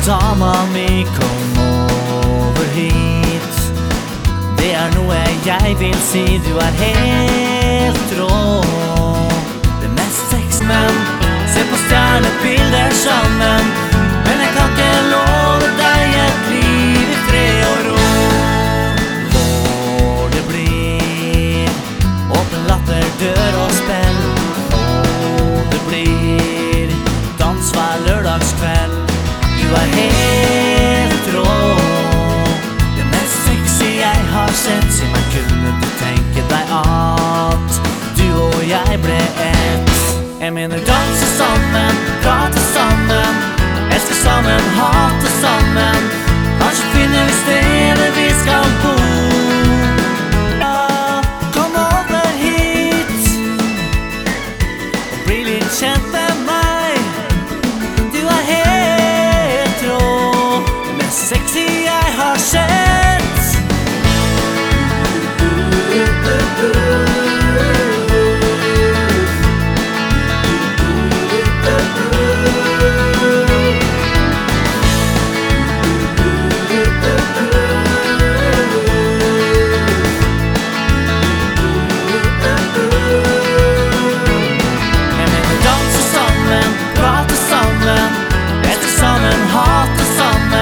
Dama mi, kom over hit. Det noe jeg vil si, du helt rå. Det mest sex, men se på stjernebilder sammen. Men jeg kan ikke love deg et liv i fred og ro. Hvor det blir åpen latter, dør og spill. Og det blir dans hver lørdagskveld. Du helt rå. Det mest sexy jeg har sett. Si meg, kunne du tenke deg at du og jeg ble ett? Jeg mener danse sammen, prate sammen, elske sammen, hate sammen. Kanskje finner vi stedet vi skal bo. Kom over hit og bli litt kjent